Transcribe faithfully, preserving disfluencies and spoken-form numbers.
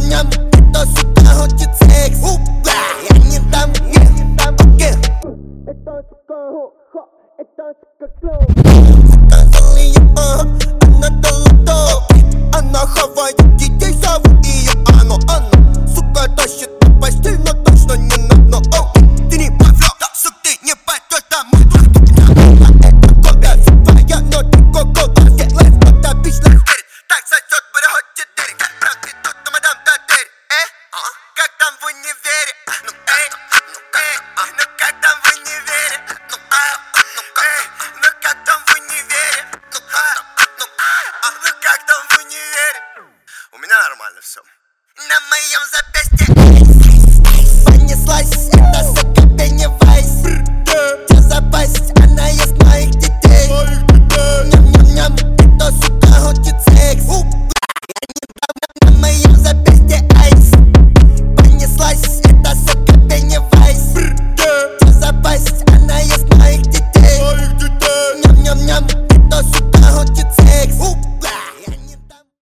парням, кто, сука, хочет секс. Я не дам, не дам, окей. Это сука, хо, это сука, клоун. Сука злые, она долото. Она хавает детей, зовут ее Оно, оно. Сука тащит на постель, но точно не на дно. Ты не пойдешь, сука, ты не пойдешь домой. Это кока, твоя, но ты коко. Get let's go, that bitch, let's get it. Так сойдет, бля, хочет дырик. Брат, ты тут, но мадам, да дырик. Э, как там в универе? Ну, эй, ну, эй, ну, как там в универе? Ну, эй, ну, эй, ну, как там в универе? Ну, эй, ну, ну, как там в универе? У меня нормально все. На моем запястье понеслась.